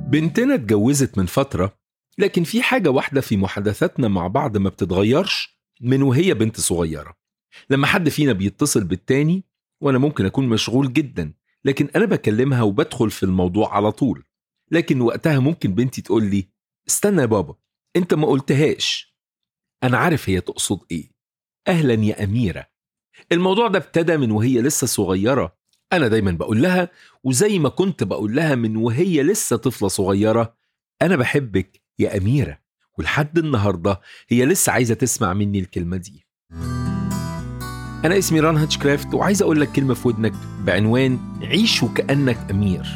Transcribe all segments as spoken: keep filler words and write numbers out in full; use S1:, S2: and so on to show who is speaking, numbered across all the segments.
S1: بنتنا اتجوزت من فترة، لكن في حاجة واحدة في محادثاتنا مع بعض ما بتتغيرش من وهي بنت صغيرة. لما حد فينا بيتصل بالتاني وأنا ممكن أكون مشغول جدا، لكن أنا بكلمها وبدخل في الموضوع على طول. لكن وقتها ممكن بنتي تقول لي: استنى يا بابا، أنت ما قلتهاش. أنا عارف هي تقصد إيه. أهلا يا أميرة. الموضوع ده ابتدى من وهي لسه صغيرة. أنا دايما بقول لها، وزي ما كنت بقول لها من وهي لسه طفلة صغيرة: أنا بحبك يا أميرة. ولحد النهاردة هي لسه عايزة تسمع مني الكلمة دي. أنا اسمي ران هاتشكرافت، وعايز أقول لك كلمة في ودنك بعنوان عيش وكأنك أمير.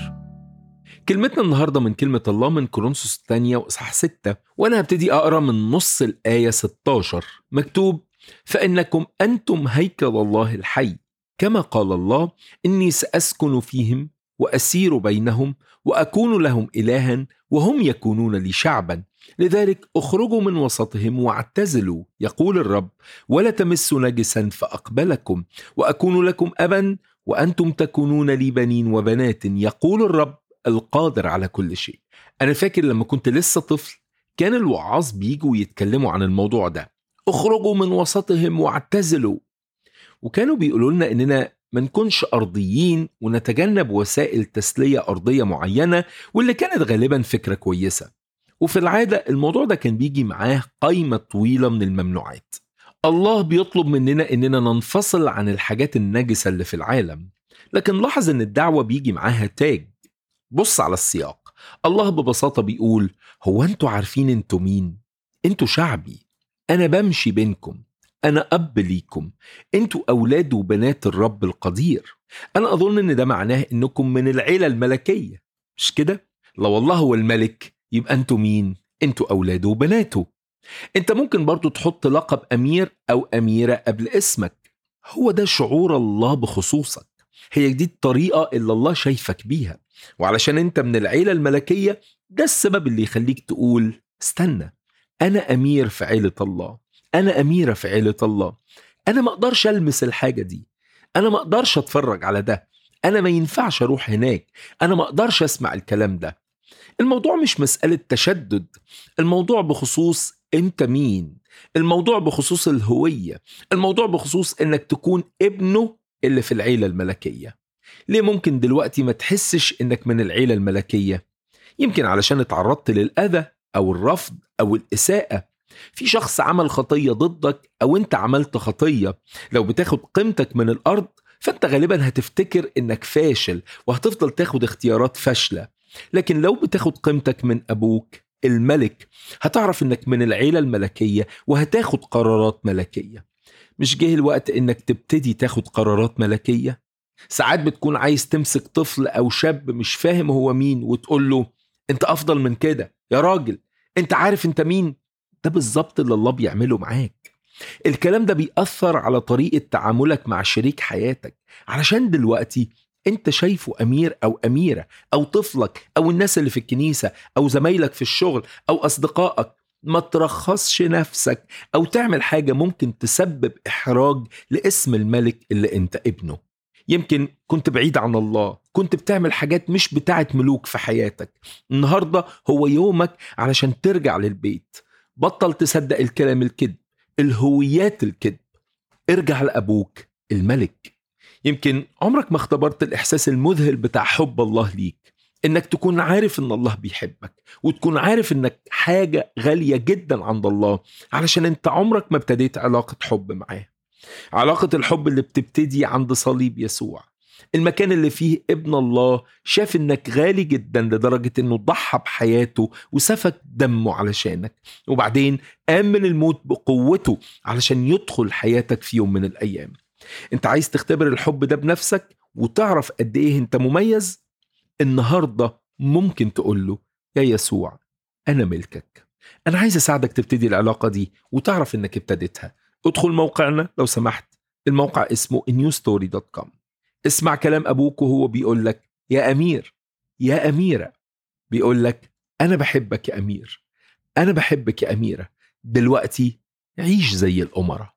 S1: كلمتنا النهاردة من كلمة الله من كورنثوس الثانية وإصحاح ستة، وأنا هبتدي أقرأ من نص الآية ستة عشر. مكتوب: فإنكم أنتم هيكل الله الحي، كما قال الله: إني سأسكن فيهم وأسير بينهم وأكون لهم إلها وهم يكونون لي شعبا. لذلك أخرجوا من وسطهم واعتزلوا، يقول الرب، ولا تمسوا نجسا فأقبلكم، وأكون لكم أبا وأنتم تكونون لي بنين وبنات، يقول الرب القادر على كل شيء. أنا فاكر لما كنت لسه طفل كان الوعاظ بيجوا يتكلموا عن الموضوع ده: اخرجوا من وسطهم واعتزلوا. وكانوا بيقولوا لنا إننا ما نكونش أرضيين ونتجنب وسائل تسلية أرضية معينة، واللي كانت غالبا فكرة كويسة. وفي العادة الموضوع ده كان بيجي معاه قائمة طويلة من الممنوعات. الله بيطلب مننا إننا ننفصل عن الحاجات النجسة اللي في العالم، لكن لاحظ إن الدعوة بيجي معاها تاج. بص على السياق. الله ببساطة بيقول: هو أنتوا عارفين أنتوا مين؟ أنتوا شعبي، أنا بمشي بينكم، أنا أب ليكم، أنتوا أولاد وبنات الرب القدير. أنا أظن إن ده معناه إنكم من العيلة الملكية، مش كده؟ لو الله هو الملك يبقى أنتوا مين؟ أنتوا أولاده وبناته. أنت ممكن برضو تحط لقب أمير أو أميرة قبل اسمك. هو ده شعور الله بخصوصك، هي دي الطريقة اللي الله شايفك بيها. وعلشان أنت من العيلة الملكية، ده السبب اللي يخليك تقول: استنى، أنا أمير في عيلة الله، أنا أميرة في عيلة الله. أنا ما أقدرش ألمس الحاجة دي، أنا ما أقدرش أتفرج على ده، أنا ما ينفعش أروح هناك، أنا ما أقدرش أسمع الكلام ده. الموضوع مش مسألة تشدد، الموضوع بخصوص أنت مين، الموضوع بخصوص الهوية، الموضوع بخصوص أنك تكون ابنه اللي في العيلة الملكية. ليه ممكن دلوقتي ما تحسش أنك من العيلة الملكية؟ يمكن علشان اتعرضت للأذى أو الرفض أو الإساءة. في شخص عمل خطية ضدك أو أنت عملت خطية. لو بتاخد قيمتك من الأرض فأنت غالبا هتفتكر أنك فاشل وهتفضل تاخد اختيارات فاشلة. لكن لو بتاخد قيمتك من أبوك الملك هتعرف أنك من العيلة الملكية وهتاخد قرارات ملكية. مش جه الوقت أنك تبتدي تاخد قرارات ملكية؟ ساعات بتكون عايز تمسك طفل أو شاب مش فاهم هو مين وتقول له: أنت أفضل من كده يا راجل، أنت عارف أنت مين؟ ده بالظبط اللي الله بيعمله معاك. الكلام ده بيأثر على طريقة تعاملك مع شريك حياتك، علشان دلوقتي أنت شايفه أمير أو أميرة، أو طفلك أو الناس اللي في الكنيسة أو زمايلك في الشغل أو أصدقائك. ما ترخصش نفسك أو تعمل حاجة ممكن تسبب إحراج لاسم الملك اللي أنت ابنه. يمكن كنت بعيد عن الله، كنت بتعمل حاجات مش بتاعت ملوك في حياتك. النهاردة هو يومك علشان ترجع للبيت. بطل تصدق الكلام الكذب، الهويات الكذب. ارجع لأبوك الملك. يمكن عمرك ما اختبرت الإحساس المذهل بتاع حب الله ليك، إنك تكون عارف إن الله بيحبك، وتكون عارف إنك حاجة غالية جدا عند الله، علشان أنت عمرك ما ابتديت علاقة حب معاه. علاقة الحب اللي بتبتدي عند صليب يسوع، المكان اللي فيه ابن الله شاف إنك غالي جدا لدرجة إنه ضحى بحياته وسفك دمه علشانك، وبعدين قام من الموت بقوته علشان يدخل حياتك في يوم من الأيام. انت عايز تختبر الحب ده بنفسك وتعرف قد ايه انت مميز؟ النهاردة ممكن تقول له: يا يسوع، انا ملكك. انا عايز اساعدك تبتدي العلاقة دي وتعرف انك ابتديتها. ادخل موقعنا لو سمحت، الموقع اسمه نيو ستوري دوت كوم. اسمع كلام ابوك وهو بيقول لك: يا امير، يا اميرة. بيقول لك: انا بحبك يا امير، انا بحبك يا اميرة. دلوقتي عيش زي الأمراء.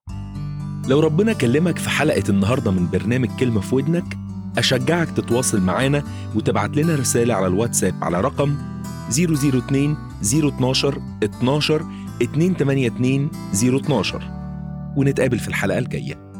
S1: لو ربنا كلمك في حلقة النهاردة من برنامج كلمة في ودنك، أشجعك تتواصل معانا وتبعت لنا رسالة على الواتساب على رقم صفر صفر اتنين صفر اتناشر اتناشر اتنين تمانية اتنين صفر اتناشر، ونتقابل في الحلقة الجاية.